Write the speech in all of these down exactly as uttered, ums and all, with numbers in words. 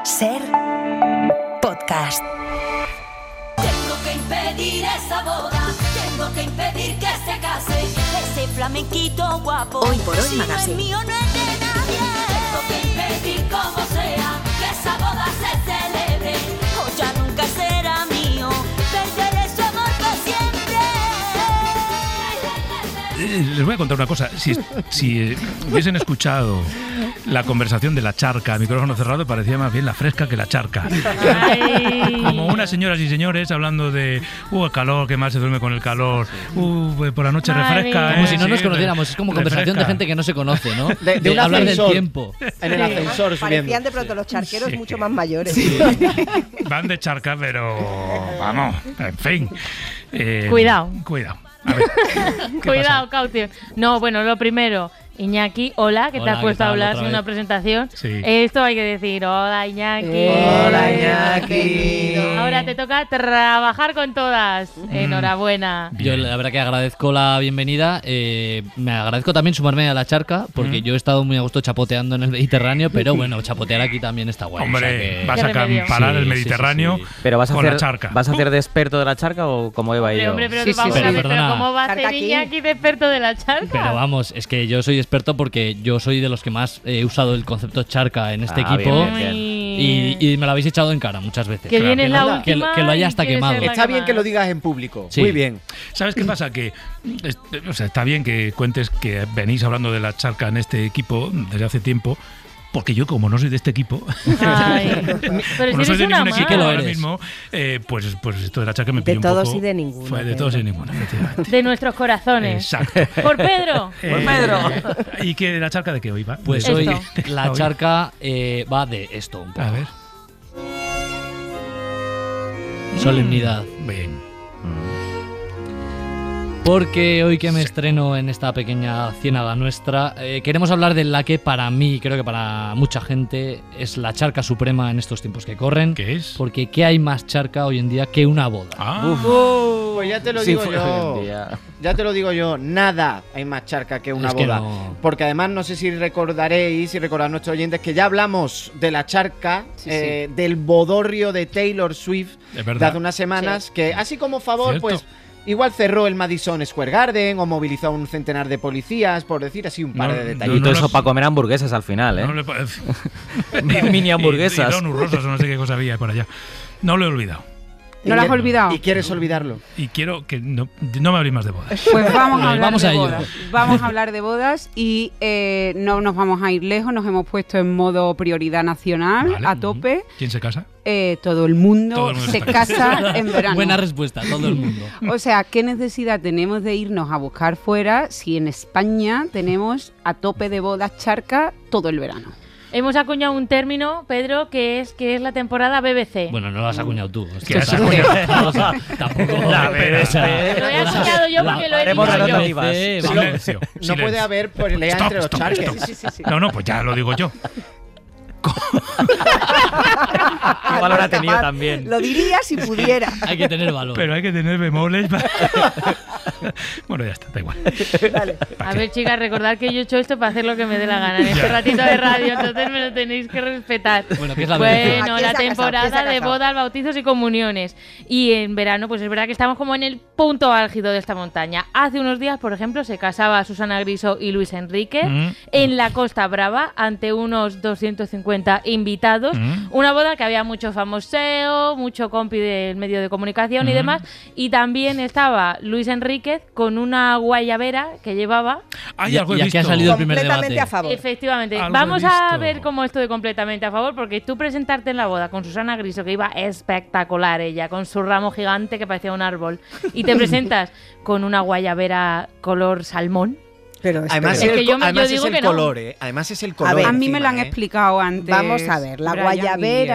Ser podcast. Tengo que impedir esa boda, tengo que impedir que se case ese flamenquito guapo. Hoy por hoy, si Magazine. No es mío, no es de nadie. Tengo que impedir como sea que esa boda se celebre, o ya nunca será mío. Perderé su amor por siempre. Eh, les voy a contar una cosa. Si, si eh, hubiesen escuchado la conversación de la charca a micrófono cerrado, parecía más bien la fresca que la charca. Ay. Como unas señoras y señores hablando de uh, el calor, que mal se duerme con el calor, uh, por la noche Madre refresca. mía. eh, Como si no sí, nos conociéramos, es como conversación refresca. de gente que no se conoce, ¿no? De, de un hablar del ascensor. tiempo. En el ascensor subiendo. Parecían de pronto los charqueros Sí. mucho más mayores. Van de charca, pero vamos, en fin. Eh, Cuidado. Cuidado. A ver, ¿qué Cuidado, pasa? Caution. No, bueno, lo primero, Iñaki, hola, que te Hola, has ¿qué puesto a tal? hablar Otra sin vez. una presentación. Sí. Esto hay que decir, hola Iñaki. Hola, Iñaki. Ahora te toca trabajar con todas. Enhorabuena. Yo la verdad que agradezco la bienvenida. eh, me agradezco también sumarme a la charca, porque Mm. yo he estado muy a gusto chapoteando en el Mediterráneo, pero bueno, chapotear aquí también está guay. Hombre, o sea que- vas a Qué remedio. comparar Sí, el sí, Mediterráneo sí, sí. Pero vas a con hacer, la charca. ¿vas a hacer de experto de la charca o cómo iba Hombre, yo? hombre, pero Sí, sí, vamos sí. a ver, Pero pero perdona. ¿cómo va a Charca ser aquí. Iñaki de experto de la charca? Pero vamos, es que yo soy experto porque yo soy de los que más he usado el concepto charca en este Ah, equipo. bien, bien, bien. Y, y me lo habéis echado en cara muchas veces. Que Claro, viene que la no- última. que lo- que lo haya y hasta quieres quemado. ser la Está bien más. que lo digas en público. Sí. Muy bien. ¿Sabes qué pasa? Que es- o sea, está bien que cuentes que venís hablando de la charca en este equipo desde hace tiempo, porque yo, como no soy de este equipo, Ay. Pero como si no eres soy de una ningún más. equipo que lo ahora eres. mismo, eh, pues, pues esto de la charca me De pilló un todos poco. y de ninguno, Fue de Pedro. todos y de ninguno, efectivamente. De nuestros corazones. Exacto. Por Pedro. Eh, Pedro. ¿Y qué de la charca de qué hoy va? Pues De- hoy Esto. la Hoy. charca eh, va de esto un poco. A ver. Solemnidad. Bien. Porque hoy que me estreno en esta pequeña ciénaga nuestra, eh, queremos hablar de la que para mí, creo que para mucha gente, es la charca suprema en estos tiempos que corren. ¿Qué es? Porque ¿qué hay más charca hoy en día que una boda? Ah, Pues ya te lo Sí, digo fue yo. hoy en día. Ya te lo digo yo. Nada hay más charca que una Es que boda. no. Porque además no sé si recordaréis, si recordad nuestros oyentes, que ya hablamos de la charca, Sí, eh, del bodorrio de Taylor Swift es de verdad. hace unas semanas, que así como favor, Cierto. pues igual cerró el Madison Square Garden o movilizó a un centenar de policías, por decir así un par No, de no, detalles. Y todo no eso nos- para comer hamburguesas al final, ¿eh? No le parece. Mini hamburguesas. Y, y donuts rosas o no sé qué cosa había por allá. No lo he olvidado. ¿No lo has olvidado? ¿Y quieres olvidarlo? Y quiero que no, no me habléis más de bodas. Pues vamos a Eh, hablar vamos de a ello. bodas. Vamos a hablar de bodas y eh, no nos vamos a ir lejos. Nos hemos puesto en modo prioridad nacional Vale. a tope. ¿Quién se casa? Eh, todo el mundo Todo el mundo se está casa en verano. Buena respuesta, todo el mundo. O sea, ¿qué necesidad tenemos de irnos a buscar fuera si en España tenemos a tope de bodas charca todo el verano? Hemos acuñado un término, Pedro, que es que es la temporada B B C. Bueno, no lo has acuñado tú. ¿Qué has Esto acuñado? está- Tampoco. La B B C. Lo he acuñado yo porque lo he haremos dicho yo. rotativas. Eh, Sí, Silencio. No silencio. puede haber pelea Stop, entre los stop, charques. stop. No, no, pues ya lo digo yo. ¿Qué valor ha tenido también? Lo diría si pudiera. Hay que tener valor. Pero hay que tener bemoles. para- Bueno, ya está, da igual. A ver, chicas, recordad que yo he hecho esto para hacer lo que me dé la gana en este Ya. ratito de radio, entonces me lo tenéis que respetar. Bueno, ¿qué es la B B C? Bueno, ¿Quién la se ha casado? ¿Quién se temporada ha de casado? bodas, bautizos y comuniones. Y en verano, pues es verdad que estamos como en el punto álgido de esta montaña. Hace unos días, por ejemplo, se casaba Susana Griso y Luis Enrique Mm. en la Costa Brava ante unos doscientos cincuenta invitados. Mm. Una boda que había mucho famoseo, mucho compi del medio de comunicación y Mm. demás. Y también estaba Luis Enríquez con una guayabera que llevaba. Ay, Y- algo he y aquí ha visto. salido el primer Completamente debate. a favor. Efectivamente. Algo he Vamos a visto. ver cómo esto de completamente a favor, porque tú presentarte en la boda con Susana Griso, que iba espectacular ella, con su ramo gigante que parecía un árbol, y te presentas con una guayabera color salmón. Pero Además, Es es que el, yo co- me- yo además digo es que el no. color, ¿eh? Además es el color. ver, A mí me lo han encima, ¿eh? explicado antes. Vamos a ver, la Brian y guayabera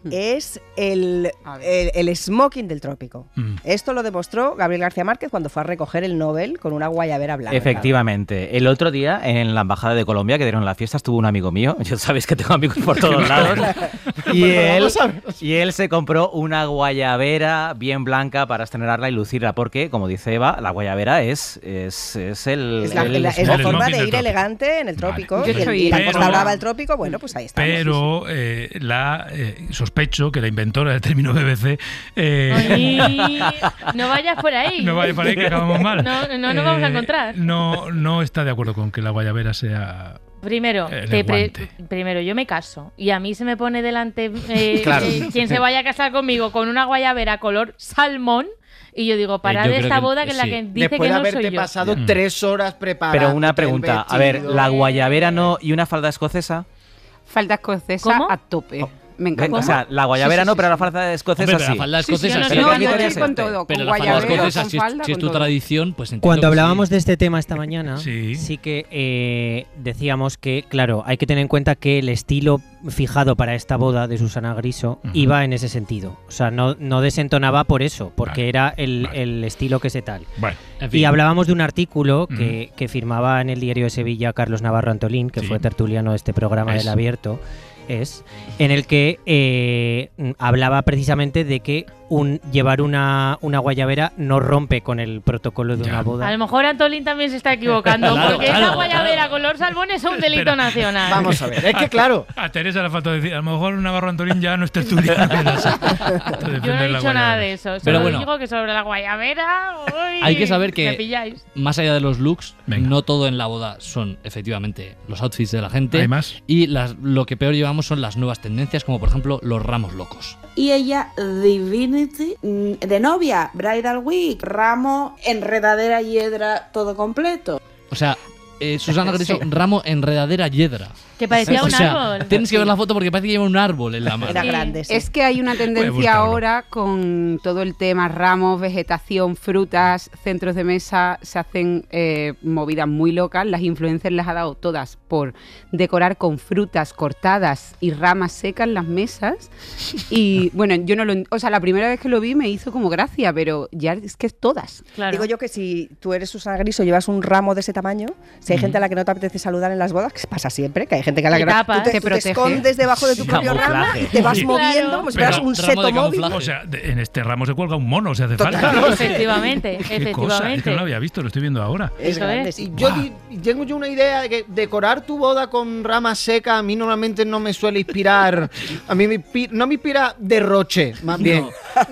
es el, el, el smoking del trópico. Mm. Esto lo demostró Gabriel García Márquez cuando fue a recoger el Nobel con una guayabera blanca. Efectivamente. El otro día, en la Embajada de Colombia, que dieron la fiesta, estuvo un amigo mío. Ya sabéis que tengo amigos por todos lados. y, él, y él se compró una guayabera bien blanca para estrenarla y lucirla, porque, como dice Eva, la guayabera es, es, es el... Es la, el la- es la el forma smoking de del ir trópico. elegante en el trópico. Vale. Y, Yo el- soy- y la Pero- costa brava del trópico, bueno, pues ahí está. Pero eh, la eh, sospecho que la inventora del término B B C eh, Ay, no vayas por ahí. no vaya por ahí que acabamos mal. No, no nos vamos a Eh, encontrar. No, no está de acuerdo con que la guayabera sea. Primero, El te pre- guante. primero, yo me caso y a mí se me pone delante eh, Claro. eh, quien se vaya a casar conmigo con una guayabera color salmón y yo digo, parad yo de creo esta que- boda que es la sí. que dice Después que de no haberte soy yo. pasado Mm. tres horas preparando. Pero una pregunta. A ver, ¿la guayabera no y una falda escocesa? Falda escocesa ¿Cómo? a tope. Me Ve- encanta. O sea, la guayabera Sí, sí, no, sí, pero sí. la falda escocesa Hombre, pero sí. la falda Sí, sí, escocesa yo no, sí. Pero no, ¿qué no, criterio yo es estoy con este? todo, Pero con la falda guayabera, escocesa, con si es, falda, si es con tu todo. tradición, pues entiendo Cuando que hablábamos sí. de este tema esta mañana, Sí. sí, que eh, decíamos que, claro, hay que tener en cuenta que el estilo fijado para esta boda de Susana Griso Ujú. iba en ese sentido. O sea, no, no desentonaba por eso, porque Vale, era el, vale. el estilo que se tal. Bueno, En fin. Y hablábamos de un artículo que, que firmaba en el diario de Sevilla Carlos Navarro Antolín, que Sí. fue tertuliano de este programa Es. del Abierto, es en el que eh, hablaba precisamente de que un, llevar una, una guayabera no rompe con el protocolo de Ya. una boda. A lo mejor Antolín también se está equivocando Claro, porque claro, esa guayabera claro. color salmón es un delito Espera. nacional. Vamos a ver, es que claro. a Teresa le falta decir, a lo mejor Navarro Antolín ya no está estudiando. Yo no he dicho nada de eso. Solo Pero bueno. digo que sobre la guayabera. uy, Hay que saber que- Me pilláis. Más allá de los looks, Venga. no todo en la boda son efectivamente los outfits de la gente. ¿Hay más? Y las, lo que peor llevamos son las nuevas tendencias, como por ejemplo los ramos locos. Y ella, Divinity, mm, de novia, Bridal Week, ramo, enredadera, hiedra, todo completo. O sea, eh, Susana Griso, ramo enredadera yedra. Que parecía O un sea, árbol. tienes que ver la foto porque parece que lleva un árbol en la mano. Era Sí. grande, sí. Es que hay una tendencia buscarlo. ahora con todo el tema ramos, vegetación, frutas, centros de mesa, se hacen eh, movidas muy locas. Las influencers les ha dado todas por decorar con frutas cortadas y ramas secas las mesas. Y bueno, yo no lo... en- O sea, la primera vez que lo vi me hizo como gracia, pero ya es que es todas. Claro. Digo yo que si tú eres Susana Griso, llevas un ramo de ese tamaño, si hay gente a la que no te apetece saludar en las bodas, que pasa siempre, que hay gente que a la Te que no- tapas. tú te, Te tú te protege. escondes debajo de tu propio ramo Camuflaje. y te vas Sí. moviendo Claro. como si Pero fueras un ramo de seto móvil. camuflaje. O sea, de- en este ramo se cuelga un mono, si hace Total. falta. Efectivamente, Qué cosa, es que efectivamente. no lo había visto, lo estoy viendo ahora. Es Eso grande, es. sí. Y yo di- tengo yo una idea de que decorar tu boda con ramas secas a mí normalmente no me suele inspirar. A mí me inspi- no me inspira derroche, más bien.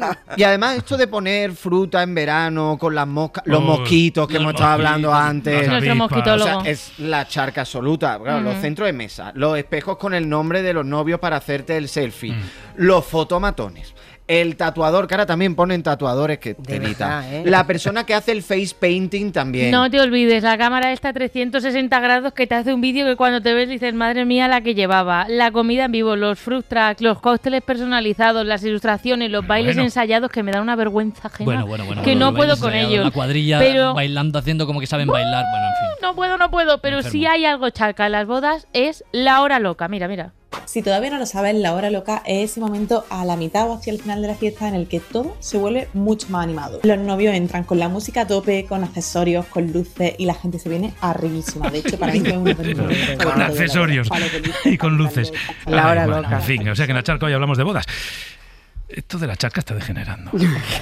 Y además esto de poner fruta en verano con las moscas, los Oh, mosquitos que los hemos estado hablando mosquitos, antes. las Nuestro avispas. mosquitólogo. O sea, es la charca absoluta. Claro, los Ujú. centros de mesa, los espejos con el nombre de los novios para hacerte el selfie, Mm. los fotomatones. El tatuador, que ahora también ponen tatuadores que De telita. verdad, ¿eh? La persona que hace el face painting también. No te olvides, la cámara está a trescientos sesenta grados que te hace un vídeo que cuando te ves dices, madre mía, la que llevaba. La comida en vivo, los fruit tracks, los cócteles personalizados, las ilustraciones, los Bueno, bailes bueno. ensayados que me da una vergüenza ajena. Bueno, bueno, bueno. que bueno, no lo puedo vais con ensayado, ellos. Una cuadrilla Pero- bailando, haciendo como que saben bailar. Bueno, en fin. No puedo, no puedo, pero Enfermo. si hay algo charca en las bodas es la hora loca. Mira, mira. Si todavía no lo sabes, la hora loca es ese momento a la mitad o hacia el final de la fiesta en el que todo se vuelve mucho más animado. Los novios entran con la música a tope, con accesorios, con luces y la gente se viene arribísima. De hecho, para mí fue uno de mis momentos Con favoritos de la accesorios boda. Palos de luces, y con luces. La hora bueno, loca. En fin, o sea que en la charca hoy hablamos de bodas. Esto de la charca está degenerando.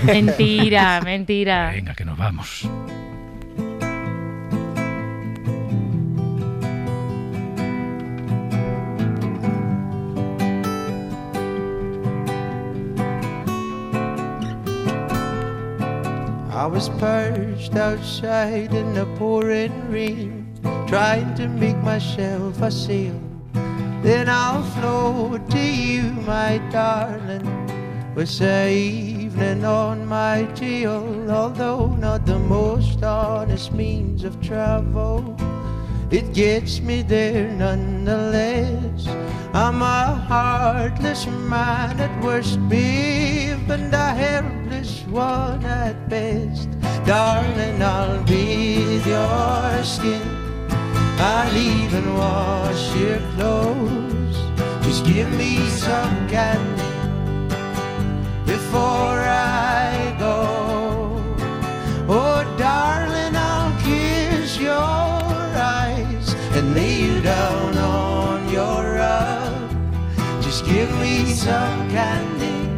Mentira, mentira. Venga, que nos vamos. I was perched outside in the pouring rain, trying to make myself a sail. Then I'll float to you, my darling, with the evening on my tail. Although not the most honest means of travel, it gets me there nonetheless. I'm a heartless man at worst, babe, and a helpless one at best. Darling, I'll bathe your skin, I'll even wash your clothes. Just give me some candy before I go. Oh, darling, I'll kiss your eyes and lay you down on your rug. Just give me some candy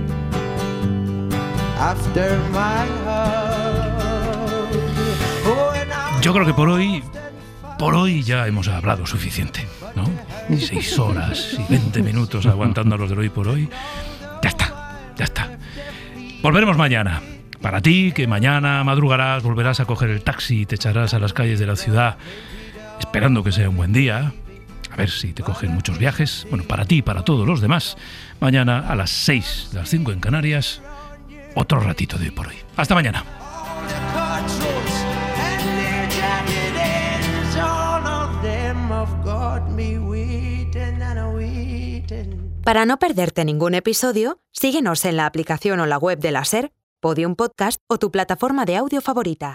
after my hug. Oh, and I'll Yo creo que por hoy, por hoy ya hemos hablado suficiente, ¿no? Seis horas y veinte minutos aguantando a los de hoy por hoy. Ya está, ya está. Volveremos mañana. Para ti, que mañana madrugarás, volverás a coger el taxi y te echarás a las calles de la ciudad, esperando que sea un buen día. A ver si te cogen muchos viajes. Bueno, para ti y para todos los demás, mañana a las seis, las cinco en Canarias, otro ratito de hoy por hoy. Hasta mañana. Para no perderte ningún episodio, síguenos en la aplicación o la web de la SER, Podium Podcast o tu plataforma de audio favorita.